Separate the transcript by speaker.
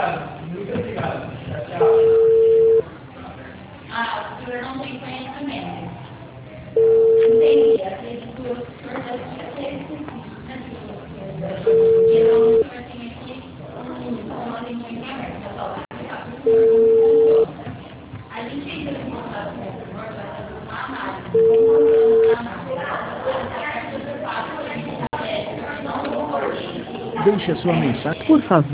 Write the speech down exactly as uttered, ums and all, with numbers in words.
Speaker 1: Ah, o senhor não tem conhecimento. Entendi. Acredito que o senhor já tinha ter esquecido, né? Então, o senhor tem aqui um comando de encaminhamento. Eu só vou explicar para o senhor como funciona. A gente entra em contato com o senhor para fazer uma análise. Como funciona essa análise?
Speaker 2: Deixe a sua mensagem, por favor.